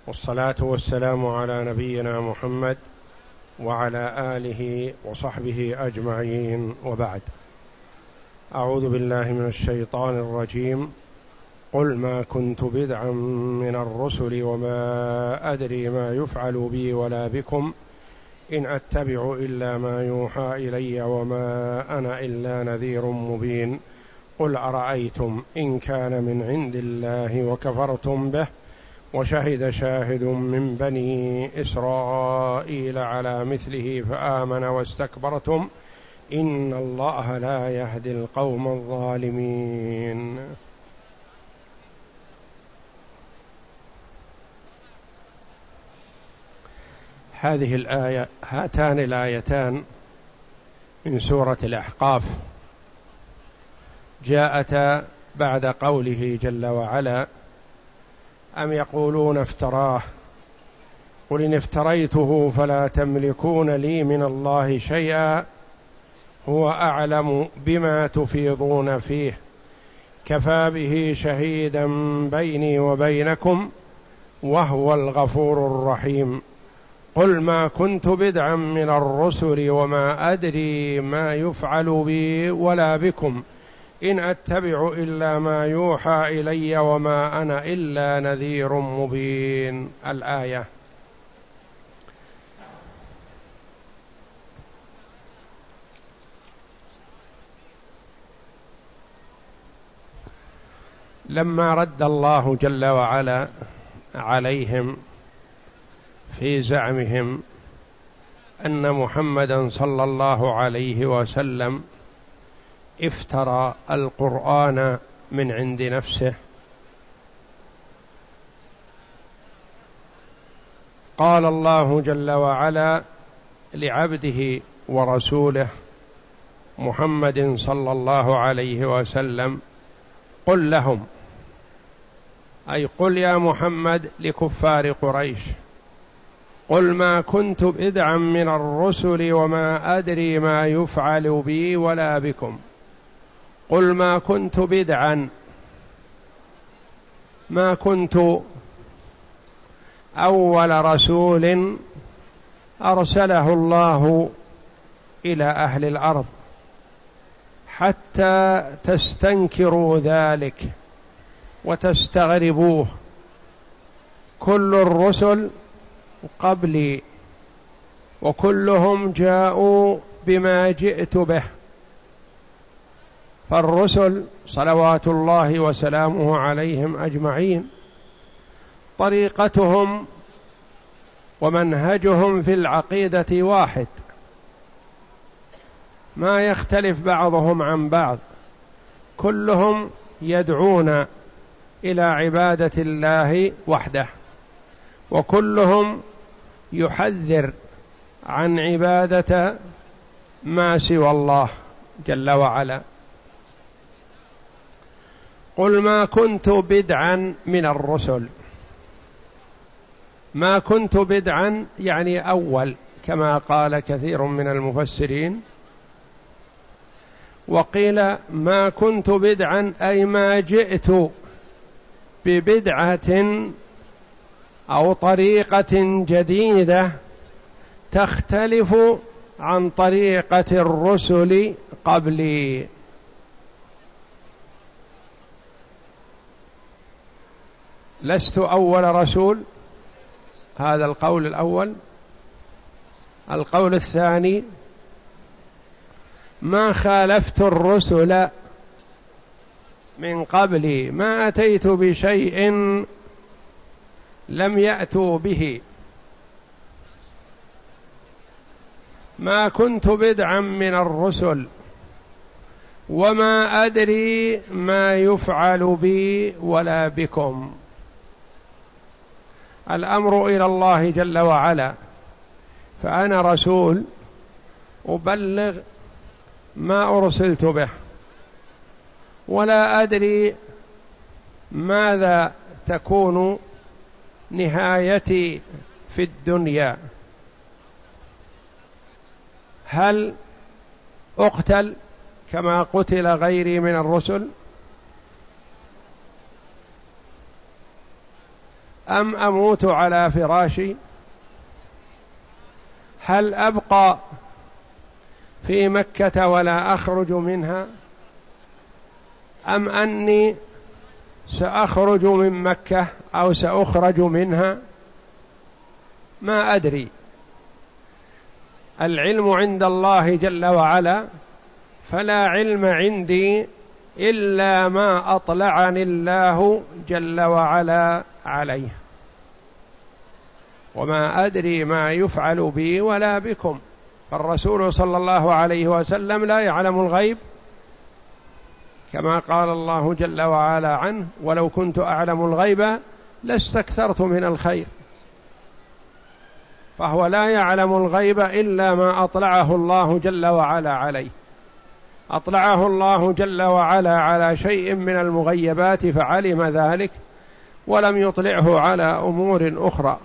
والصلاة والسلام على نبينا محمد وعلى آله وصحبه أجمعين، وبعد. أعوذ بالله من الشيطان الرجيم. قل ما كنت بدعا من الرسل وما أدري ما يفعل بي ولا بكم إن أتبع إلا ما يوحى إلي وما أنا إلا نذير مبين. قل أرأيتم إن كان من عند الله وكفرتم به وشهد شاهد من بني إسرائيل على مثله فآمن واستكبرتم إن الله لا يهدي القوم الظالمين. هذه الآية، هاتان الآيتان من سورة الأحقاف، جاءتا بعد قوله جل وعلا: أم يقولون افتراه قل إن افتريته فلا تملكون لي من الله شيئا هو أعلم بما تفيضون فيه كفى به شهيدا بيني وبينكم وهو الغفور الرحيم. قل ما كنت بدعا من الرسل وما أدري ما يفعل بي ولا بكم إن أتبع إلا ما يوحى إلي وما أنا إلا نذير مبين. الآية. لما رد الله جل وعلا عليهم في زعمهم أن محمدا صلى الله عليه وسلم افترى القرآن من عند نفسه، قال الله جل وعلا لعبده ورسوله محمد صلى الله عليه وسلم: قل لهم، أي قل يا محمد لكفار قريش: قل ما كنت بدعا من الرسل وما أدري ما يفعل بي ولا بكم. قل ما كنت بدعا، ما كنت أول رسول أرسله الله إلى أهل الأرض حتى تستنكروا ذلك وتستغربوه. كل الرسل قبلي وكلهم جاءوا بما جئت به، فالرسل صلوات الله وسلامه عليهم أجمعين طريقتهم ومنهجهم في العقيدة واحد، ما يختلف بعضهم عن بعض، كلهم يدعون إلى عبادة الله وحده، وكلهم يحذر عن عبادة ما سوى الله جل وعلا. قل ما كنت بدعا من الرسل، ما كنت بدعا يعني أول، كما قال كثير من المفسرين، وقيل ما كنت بدعا أي ما جئت ببدعة أو طريقة جديدة تختلف عن طريقة الرسل قبلي. لست أول رسول، هذا القول الأول. القول الثاني: ما خالفت الرسل من قبلي، ما أتيت بشيء لم يأتوا به. ما كنت بدعا من الرسل وما أدري ما يفعل بي ولا بكم. الأمر إلى الله جل وعلا، فأنا رسول أبلغ ما أرسلت به، ولا أدري ماذا تكون نهايتي في الدنيا، هل أقتل كما قتل غيري من الرسل؟ أم أموت على فراشي؟ هل أبقى في مكة ولا أخرج منها، أم أني سأخرج من مكة أو سأخرج منها؟ ما أدري. العلم عند الله جل وعلا، فلا علم عندي إلا ما أطلعني الله جل وعلا عليه، وما أدري ما يفعل بي ولا بكم. فالرسول صلى الله عليه وسلم لا يعلم الغيب، كما قال الله جل وعلا عنه: ولو كنت أعلم الغيب لاستكثرت من الخير. فهو لا يعلم الغيب إلا ما أطلعه الله جل وعلا عليه. أطلعه الله جل وعلا على شيء من المغيبات فعلم ذلك، ولم يطلعه على أمور أخرى.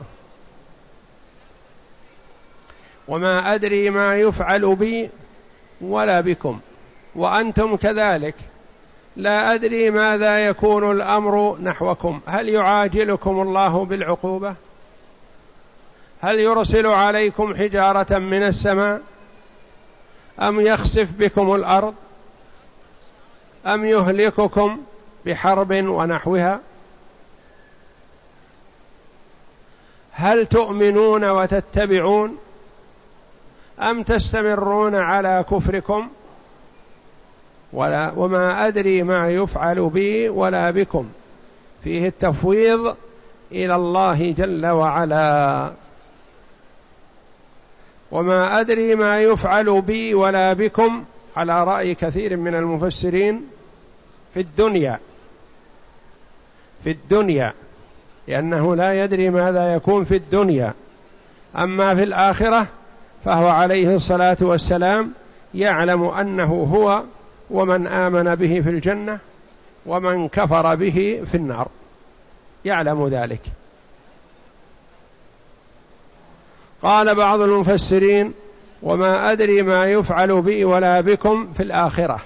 وما أدري ما يفعل بي ولا بكم، وأنتم كذلك لا أدري ماذا يكون الأمر نحوكم. هل يعاجلكم الله بالعقوبة؟ هل يرسل عليكم حجارة من السماء، أم يخسف بكم الأرض، أم يهلككم بحرب ونحوها؟ هل تؤمنون وتتبعون، أم تستمرون على كفركم؟ وما أدري ما يفعل بي ولا بكم. فيه التفويض إلى الله جل وعلا. وما أدري ما يفعل بي ولا بكم على رأي كثير من المفسرين في الدنيا، لأنه لا يدري ماذا يكون في الدنيا. أما في الآخرة فهو عليه الصلاة والسلام يعلم أنه هو ومن آمن به في الجنة ومن كفر به في النار، يعلم ذلك. قال بعض المفسرين: وما أدري ما يفعل بي ولا بكم في الآخرة.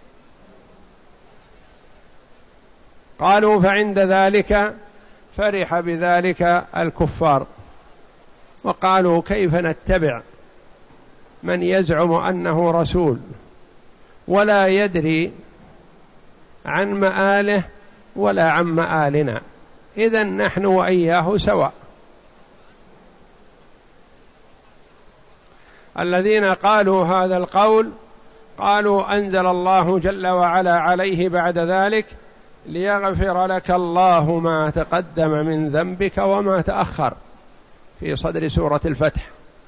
قالوا: فعند ذلك فرح بذلك الكفار، وقالوا: كيف نتبع من يزعم أنه رسول ولا يدري عن مآله ولا عن مآلنا؟ إذن نحن وإياه سواء. الذين قالوا هذا القول قالوا: أنزل الله جل وعلا عليه بعد ذلك: ليغفر لك الله ما تقدم من ذنبك وما تأخر، في صدر سورة الفتح.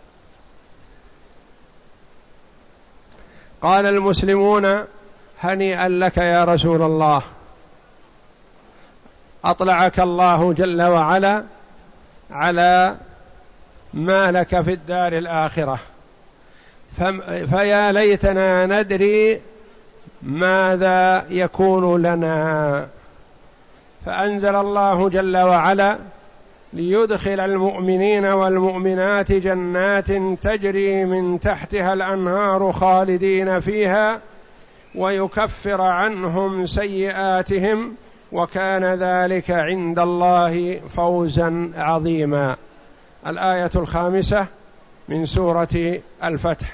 قال المسلمون: هنيئا لك يا رسول الله، أطلعك الله جل وعلا على ما لك في الدار الآخرة، فيا ليتنا ندري ماذا يكون لنا. فأنزل الله جل وعلا: ليدخل المؤمنين والمؤمنات جنات تجري من تحتها الأنهار خالدين فيها ويكفر عنهم سيئاتهم وكان ذلك عند الله فوزا عظيما. الآية 5 من سورة الفتح.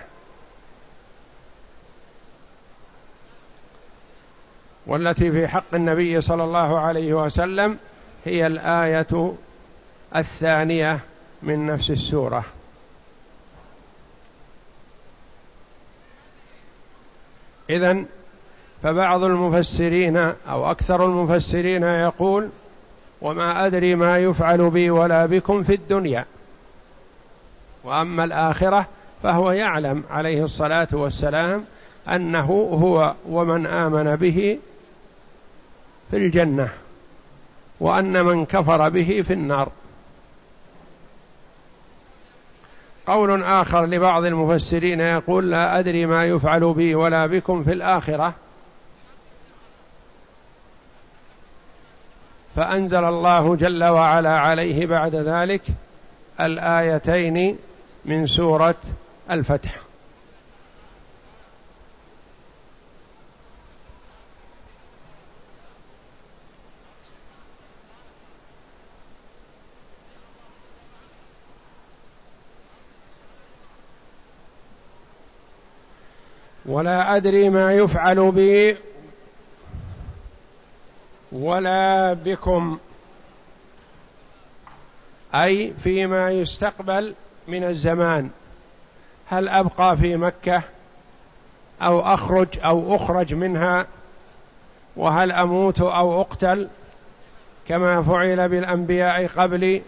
والتي في حق النبي صلى الله عليه وسلم هي الآية 2 من نفس السورة. إذن فبعض المفسرين أو أكثر المفسرين يقول: وما أدري ما يفعل بي ولا بكم في الدنيا، وأما الآخرة فهو يعلم عليه الصلاة والسلام أنه هو ومن آمن به في الجنة، وأن من كفر به في النار. قول آخر لبعض المفسرين يقول: لا أدري ما يفعل بي ولا بكم في الآخرة، فأنزل الله جل وعلا عليه بعد ذلك الآيتين من سورة الفتح. ولا أدري ما يفعل بي ولا بكم، أي فيما يستقبل من الزمان، هل أبقى في مكة أو أخرج منها، وهل أموت أو أقتل كما فعل بالأنبياء قبلي.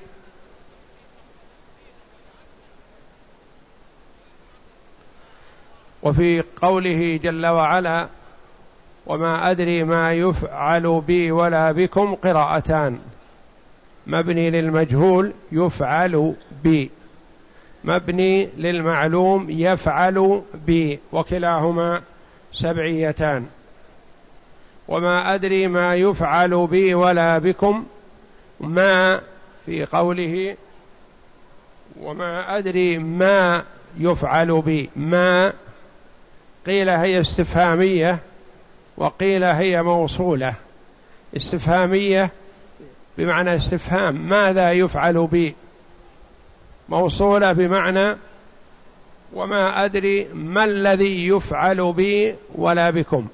وفي قوله جل وعلا وما أدري ما يفعل بي ولا بكم قراءتان، مبني للمجهول يفعل بي، مبني للمعلوم يفعل بي، وكلاهما سبعيتان. وما أدري ما يفعل بي ولا بكم، ما في قوله وما أدري ما يفعل بي، ما قيل هي استفهامية وقيل هي موصولة. استفهامية بمعنى استفهام ماذا يفعل بي، موصولة بمعنى وما أدري ما الذي يفعل بي ولا بكم.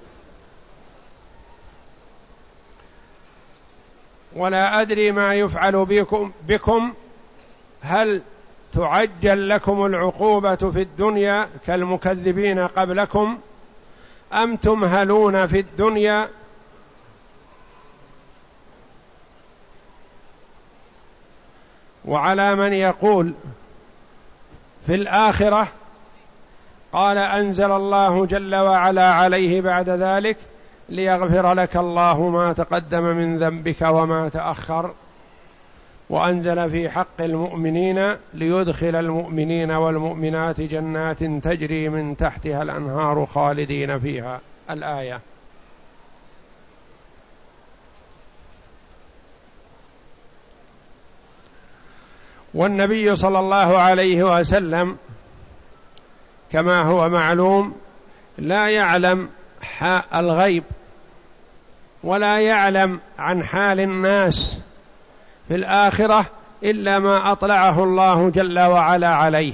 ولا أدري ما يفعل بكم هل تعجل لكم العقوبة في الدنيا كالمكذبين قبلكم أم تمهلون في الدنيا. وعلى من يقول في الآخرة قال أنزل الله جل وعلا عليه بعد ذلك ليغفر لك الله ما تقدم من ذنبك وما تأخر، وأنزل في حق المؤمنين ليدخل المؤمنين والمؤمنات جنات تجري من تحتها الأنهار خالدين فيها، الآية. والنبي صلى الله عليه وسلم كما هو معلوم لا يعلم الغيب ولا يعلم عن حال الناس في الآخرة إلا ما أطلعه الله جل وعلا عليه.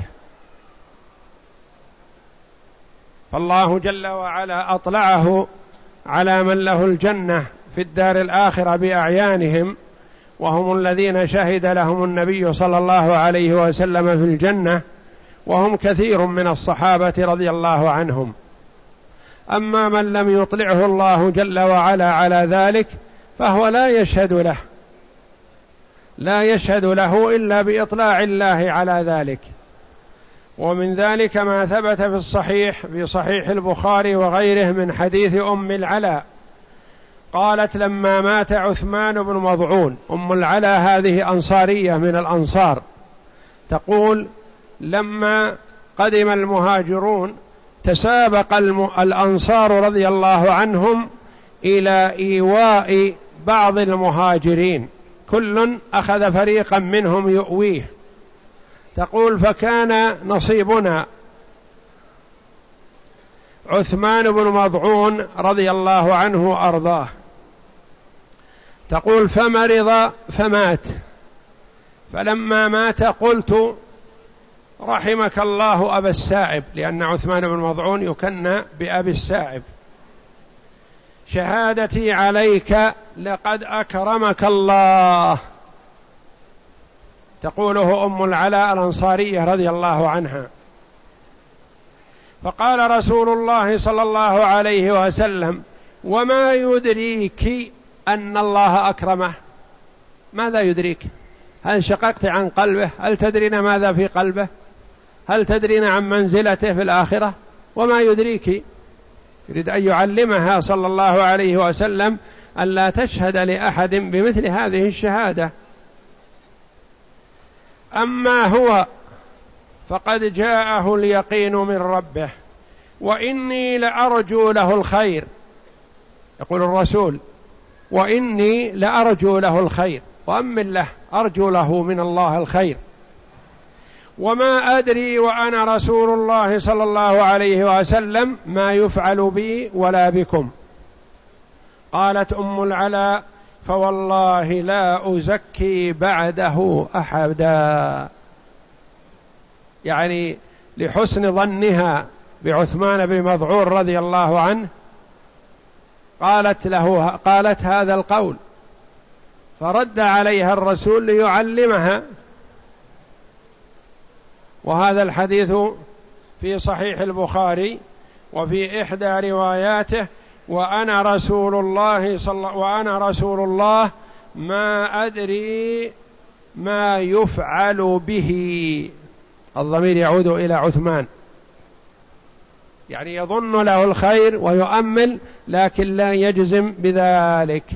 فالله جل وعلا أطلعه على من له الجنة في الدار الآخرة بأعيانهم، وهم الذين شهد لهم النبي صلى الله عليه وسلم في الجنة، وهم كثير من الصحابة رضي الله عنهم. أما من لم يطلعه الله جل وعلا على ذلك فهو لا يشهد له إلا بإطلاع الله على ذلك. ومن ذلك ما ثبت في الصحيح في صحيح البخاري وغيره من حديث أم العلاء قالت لما مات عثمان بن مظعون، أم العلاء هذه أنصارية من الأنصار، تقول لما قدم المهاجرون تسابق الأنصار رضي الله عنهم إلى إيواء بعض المهاجرين، كل أخذ فريقا منهم يؤويه. تقول فكان نصيبنا عثمان بن مظعون رضي الله عنه وأرضاه. تقول فمرض فمات، فلما مات قلت رحمك الله أبا السائب، لأن عثمان بن مظعون يكنى بأبي السائب، شهادتي عليك لقد أكرمك الله. تقوله أم العلاء الأنصارية رضي الله عنها. فقال رسول الله صلى الله عليه وسلم وما يدريك أن الله أكرمه؟ ماذا يدريك؟ هل شققت عن قلبه؟ هل تدرين ماذا في قلبه؟ هل تدرين عن منزلته في الآخرة؟ وما يدريك؟ يريد أن يعلمها صلى الله عليه وسلم أن لا تشهد لأحد بمثل هذه الشهادة. أما هو فقد جاءه اليقين من ربه وإني لأرجو له الخير. يقول الرسول وإني لأرجو له الخير، وأمن له أرجو له من الله الخير. وما أدري وأنا رسول الله صلى الله عليه وسلم ما يفعل بي ولا بكم. قالت أم العلاء فوالله لا أزكي بعده أحدا، يعني لحسن ظنها بعثمان بن مظعون رضي الله عنه، قالت هذا القول، فرد عليها الرسول ليعلمها. وهذا الحديث في صحيح البخاري وفي إحدى رواياته: وأنا رسول الله ما أدري ما يفعل به. الضمير يعود إلى عثمان، يعني يظن له الخير ويؤمل لكن لا يجزم بذلك.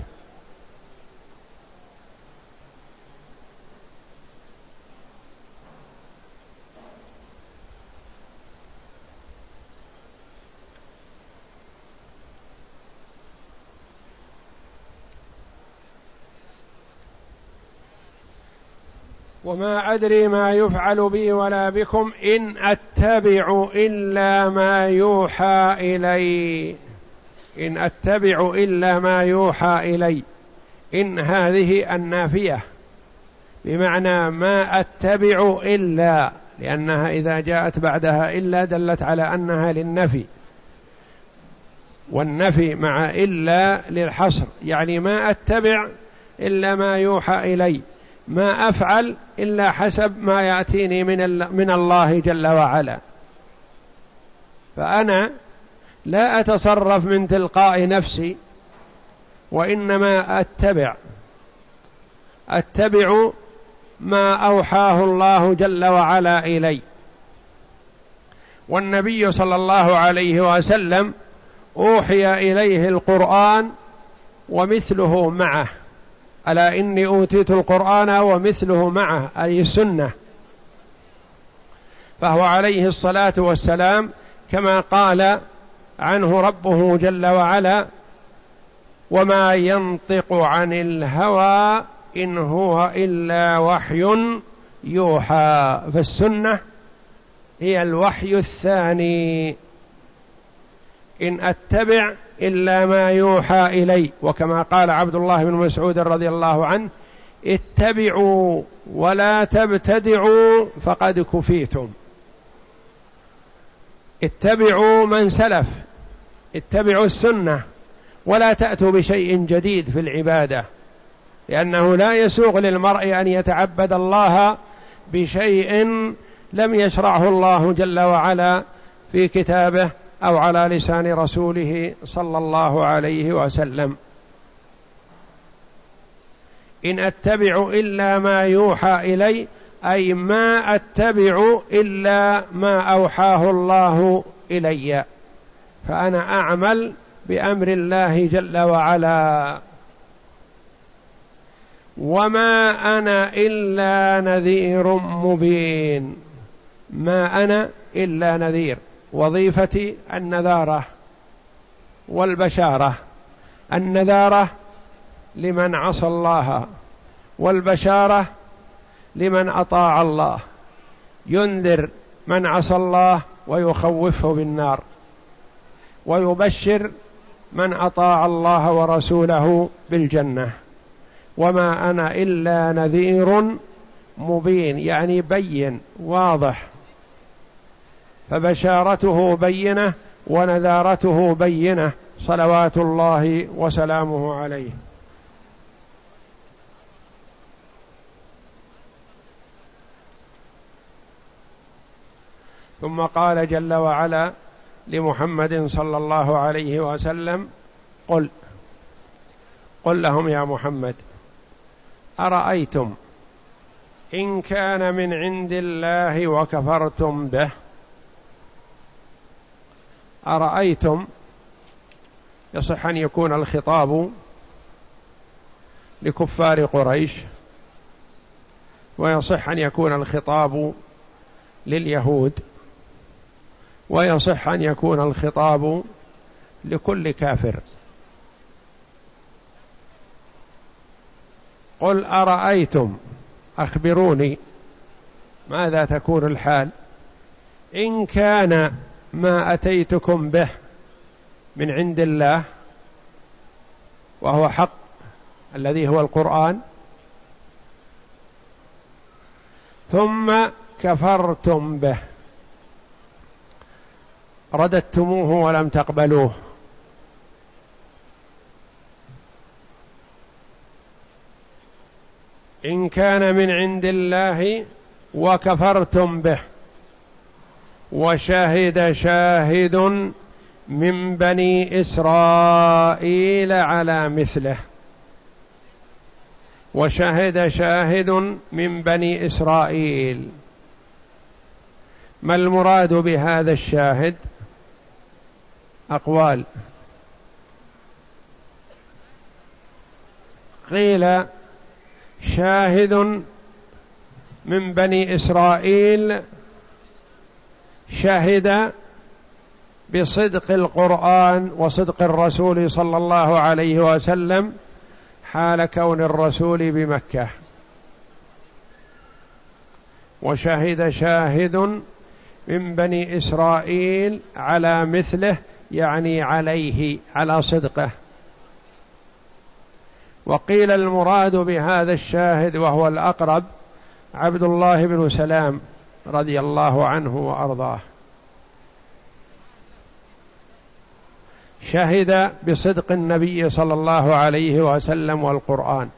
وما أدري ما يفعل بي ولا بكم إن أتبع إلا ما يوحى إلي. إن أتبع إلا ما يوحى إلي، إن هذه النافية بمعنى ما أتبع إلا، لأنها إذا جاءت بعدها إلا دلت على أنها للنفي، والنفي مع إلا للحصر، يعني ما أتبع إلا ما يوحى إلي، ما أفعل إلا حسب ما يأتيني من الله جل وعلا. فأنا لا أتصرف من تلقاء نفسي، وإنما أتبع ما أوحاه الله جل وعلا إلي. والنبي صلى الله عليه وسلم أوحي إليه القرآن ومثله معه، ألا إني أوتيت القرآن ومثله معه، أي السنة. فهو عليه الصلاة والسلام كما قال عنه ربه جل وعلا: وما ينطق عن الهوى إن هو إلا وحي يوحى. فالسنة هي الوحي الثاني. إن أتبع إلا ما يوحى إلي، وكما قال عبد الله بن مسعود رضي الله عنه: اتبعوا ولا تبتدعوا فقد كفيتم. اتبعوا من سلف، اتبعوا السنة، ولا تأتوا بشيء جديد في العبادة، لأنه لا يسوغ للمرء أن يتعبد الله بشيء لم يشرعه الله جل وعلا في كتابه أو على لسان رسوله صلى الله عليه وسلم. إن أتبع إلا ما يوحى إلي، أي ما أتبع إلا ما أوحاه الله إلي، فأنا أعمل بأمر الله جل وعلا. وما أنا إلا نذير مبين. ما أنا إلا نذير، وظيفتي النذارة والبشارة. النذارة لمن عصى الله، والبشارة لمن أطاع الله، ينذر من عصى الله ويخوفه بالنار، ويبشر من أطاع الله ورسوله بالجنة. وما أنا إلا نذير مبين، يعني بين واضح، فبشارته بينة ونذارته بينة صلوات الله وسلامه عليه. ثم قال جل وعلا لمحمد صلى الله عليه وسلم: قل لهم يا محمد: أرأيتم إن كان من عند الله وكفرتم به. أرأيتم يصح أن يكون الخطاب لكفار قريش، ويصح أن يكون الخطاب لليهود، ويصح أن يكون الخطاب لكل كافر. قل أرأيتم، أخبروني ماذا تكون الحال إن كان ما أتيتكم به من عند الله، وهو حق الذي هو القرآن، ثم كفرتم به. رددتموه ولم تقبلوه. إن كان من عند الله وكفرتم به وشهد شاهد من بني إسرائيل على مثله. وشهد شاهد من بني إسرائيل، ما المراد بهذا الشاهد؟ أقوال. قيل شاهد من بني إسرائيل شهد بصدق القرآن وصدق الرسول صلى الله عليه وسلم حال كون الرسول بمكة. وشهد شاهد من بني إسرائيل على مثله، يعني عليه، على صدقه. وقيل المراد بهذا الشاهد وهو الأقرب عبد الله بن سلام رضي الله عنه وأرضاه، شهد بصدق النبي صلى الله عليه وسلم والقرآن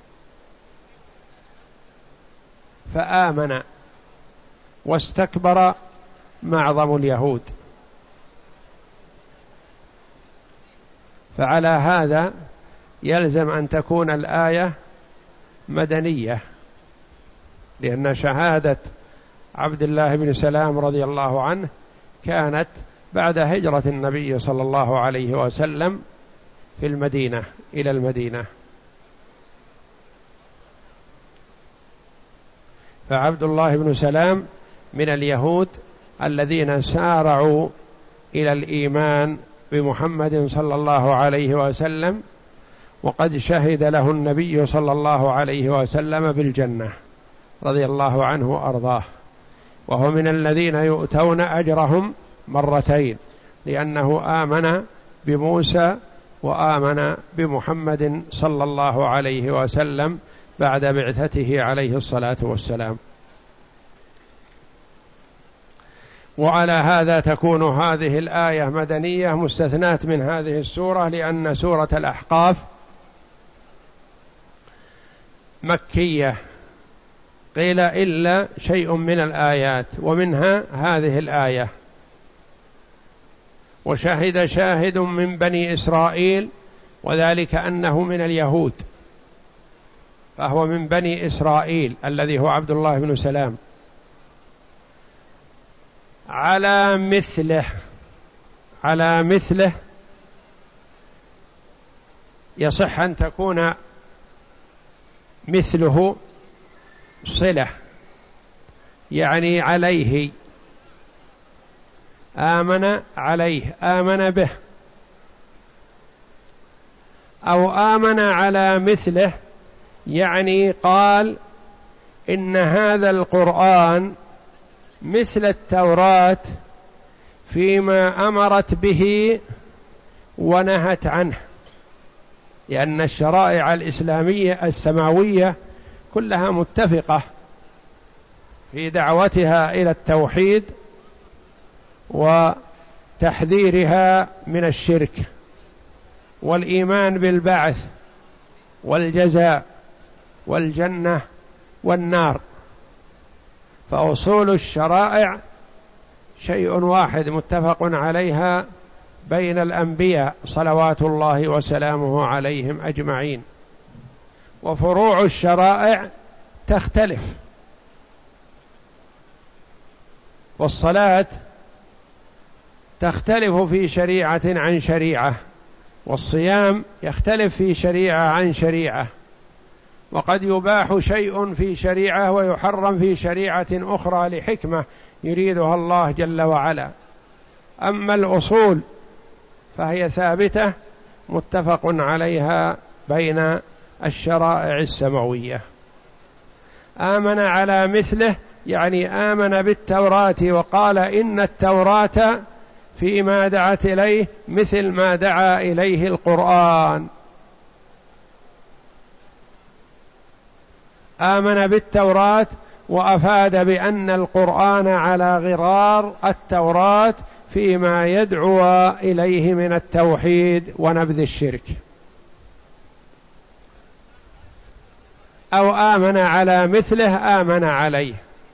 فآمن، واستكبر معظم اليهود. فعلى هذا يلزم أن تكون الآية مدنية، لأن شهادة عبد الله بن سلام رضي الله عنه كانت بعد هجرة النبي صلى الله عليه وسلم في المدينة إلى المدينة. فعبد الله بن سلام من اليهود الذين سارعوا إلى الإيمان بمحمد صلى الله عليه وسلم، وقد شهد له النبي صلى الله عليه وسلم بالجنة رضي الله عنه وأرضاه. وهو من الذين يؤتون أجرهم مرتين، لأنه آمن بموسى وآمن بمحمد صلى الله عليه وسلم بعد بعثته عليه الصلاة والسلام. وعلى هذا تكون هذه الآية مدنية مستثناة من هذه السورة، لأن سورة الأحقاف مكية، قيل إلا شيء من الآيات، ومنها هذه الآية. وشهد شاهد من بني إسرائيل، وذلك أنه من اليهود، فهو من بني إسرائيل الذي هو عبد الله بن سلام. على مثله، على مثله يصح أن تكون مثله صلة، يعني عليه، آمن عليه، آمن به، أو آمن على مثله، يعني قال إن هذا القرآن مثل التوراة فيما أمرت به ونهت عنه، لأن الشرائع الإسلامية السماوية كلها متفقة في دعوتها إلى التوحيد وتحذيرها من الشرك والإيمان بالبعث والجزاء والجنة والنار. فأصول الشرائع شيء واحد متفق عليها بين الأنبياء صلوات الله وسلامه عليهم أجمعين، وفروع الشرائع تختلف. والصلاة تختلف في شريعة عن شريعة، والصيام يختلف في شريعة عن شريعة، وقد يباح شيء في شريعة ويحرم في شريعة أخرى لحكمة يريدها الله جل وعلا. أما الأصول فهي ثابتة متفق عليها بين الشرائع السماوية. آمن على مثله، يعني آمن بالتوراة وقال إن التوراة فيما دعت إليه مثل ما دعا إليه القرآن. آمن بالتوراة وأفاد بأن القرآن على غرار التوراة فيما يدعو إليه من التوحيد ونبذ الشرك، أو آمن على مثله آمن عليه.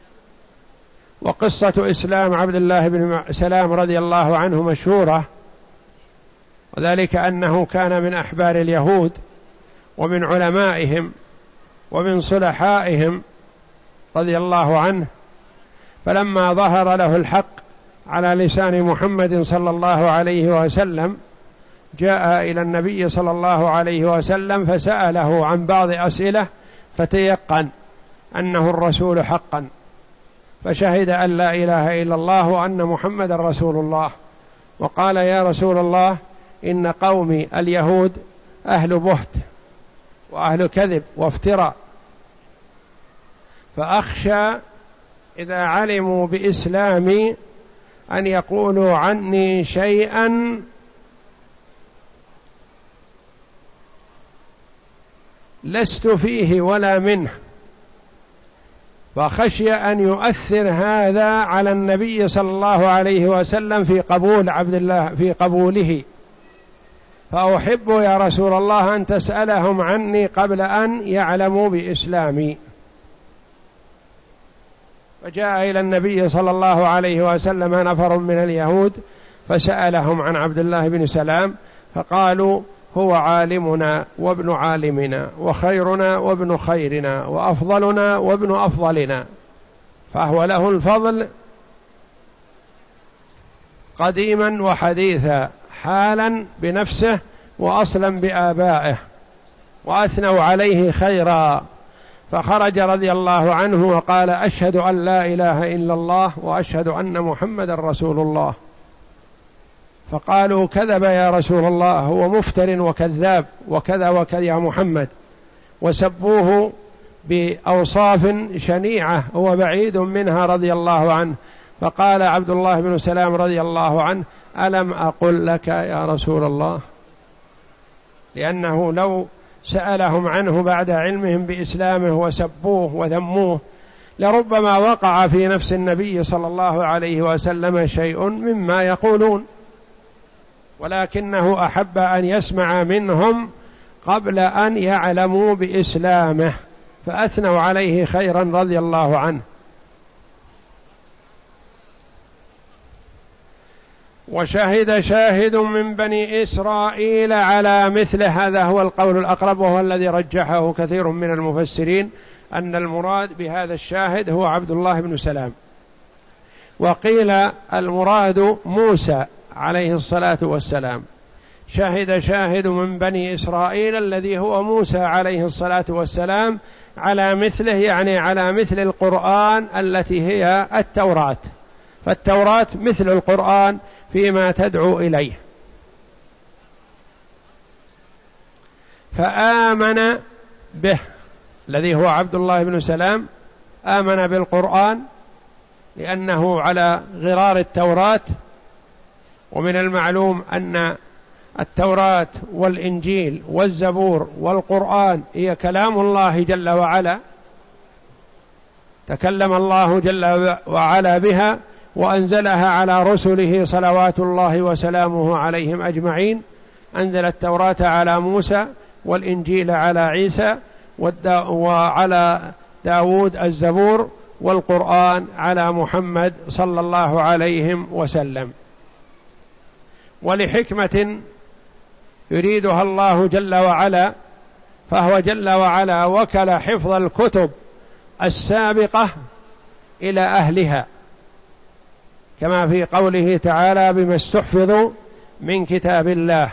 وقصة إسلام عبد الله بن سلام رضي الله عنه مشهورة، وذلك أنه كان من أحبار اليهود ومن علمائهم ومن صلحائهم رضي الله عنه، فلما ظهر له الحق على لسان محمد صلى الله عليه وسلم جاء إلى النبي صلى الله عليه وسلم فسأله عن بعض أسئلة فتيقن أنه الرسول حقا، فشهد أن لا إله إلا الله وأن محمد رسول الله، وقال يا رسول الله إن قومي اليهود أهل بهت وأهل كذب وافتراء، فأخشى إذا علموا بإسلامي أن يقولوا عني شيئا لست فيه ولا منه، فخشي أن يؤثر هذا على النبي صلى الله عليه وسلم في قبول عبد الله في قبوله، فأحب يا رسول الله أن تسألهم عني قبل أن يعلموا بإسلامي. فجاء إلى النبي صلى الله عليه وسلم نفر من اليهود فسألهم عن عبد الله بن سلام، فقالوا هو عالمنا وابن عالمنا وخيرنا وابن خيرنا وأفضلنا وابن أفضلنا، فهو له الفضل قديما وحديثا، حالا بنفسه وأصلا بآبائه، وأثنوا عليه خيرا. فخرج رضي الله عنه وقال أشهد أن لا إله إلا الله وأشهد أن محمد رسول الله. فقالوا كذب يا رسول الله، هو مفتر وكذاب وكذا وكذا يا محمد، وسبوه بأوصاف شنيعة هو بعيد منها رضي الله عنه. فقال عبد الله بن سلام رضي الله عنه ألم أقل لك يا رسول الله، لأنه لو سألهم عنه بعد علمهم بإسلامه وسبوه وذموه لربما وقع في نفس النبي صلى الله عليه وسلم شيء مما يقولون، ولكنه أحب أن يسمع منهم قبل أن يعلموا بإسلامه، فأثنوا عليه خيرا رضي الله عنه. وشهد شاهد من بني إسرائيل على مثله، هذا هو القول الأقرب وهو الذي رجحه كثير من المفسرين، أن المراد بهذا الشاهد هو عبد الله بن سلام. وقيل المراد موسى عليه الصلاة والسلام، شهد شاهد من بني إسرائيل الذي هو موسى عليه الصلاة والسلام على مثله، يعني على مثل القرآن التي هي التوراة، فالتوراة مثل القرآن فيما تدعو إليه. فآمن به الذي هو عبد الله بن سلام، آمن بالقرآن لأنه على غرار التوراة، ومن المعلوم أن التوراة والإنجيل والزبور والقرآن هي كلام الله جل وعلا، تكلم الله جل وعلا بها وأنزلها على رسله صلوات الله وسلامه عليهم أجمعين. أنزل التوراة على موسى والإنجيل على عيسى وعلى داود الزبور، والقرآن على محمد صلى الله عليه وسلم. ولحكمة يريدها الله جل وعلا، فهو جل وعلا وكل حفظ الكتب السابقة إلى أهلها، كما في قوله تعالى بما استحفظوا من كتاب الله،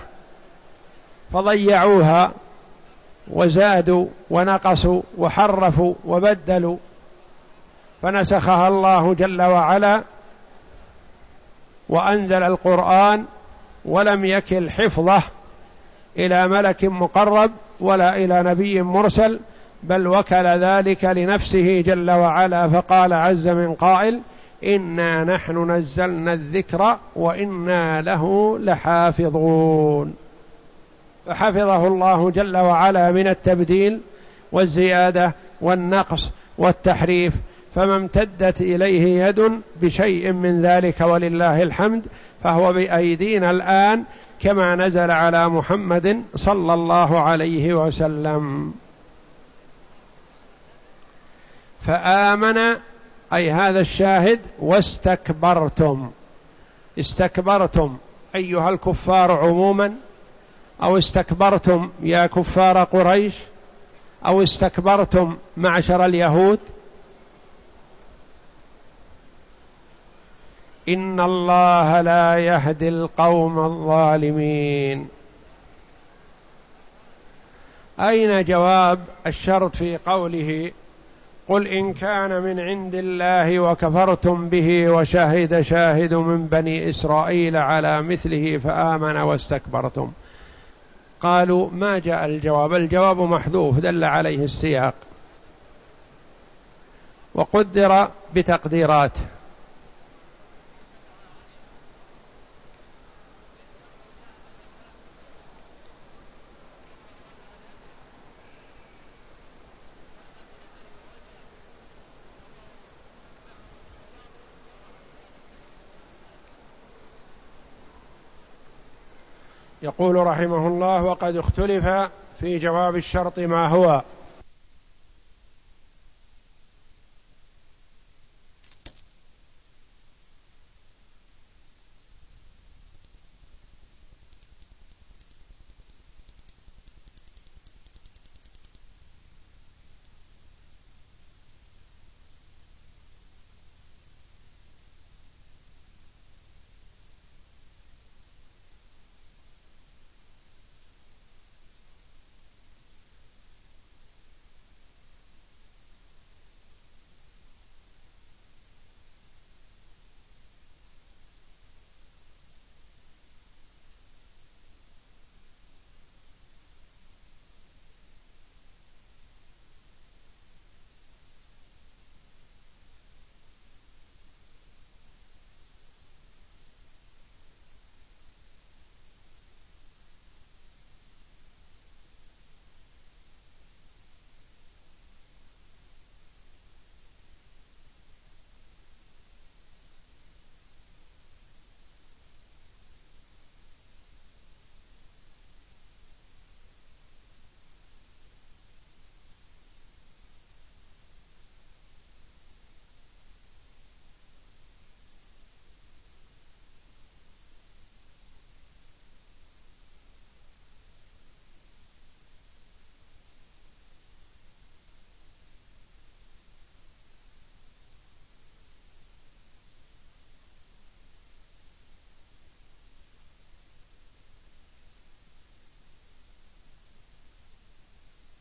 فضيعوها وزادوا ونقصوا وحرفوا وبدلوا، فنسخها الله جل وعلا وأنزل القرآن، ولم يكل حفظه إلى ملك مقرب ولا إلى نبي مرسل، بل وكل ذلك لنفسه جل وعلا، فقال عز من قائل إنا نحن نزلنا الذكر وإنا له لحافظون. فحفظه الله جل وعلا من التبديل والزيادة والنقص والتحريف، فما امتدت إليه يد بشيء من ذلك ولله الحمد، فهو بأيدينا الآن كما نزل على محمد صلى الله عليه وسلم. فآمن أي هذا الشاهد واستكبرتم. استكبرتم أيها الكفار عموما، أو استكبرتم يا كفار قريش، أو استكبرتم معشر اليهود. إن الله لا يهدي القوم الظالمين. أين جواب الشرط في قوله قل إن كان من عند الله وكفرتم به وشهد شاهد من بني إسرائيل على مثله فآمن واستكبرتم؟ قالوا ما جاء الجواب، الجواب محذوف دل عليه السياق وقدر بتقديرات. يقول رحمه الله وقد اختلف في جواب الشرط ما هو،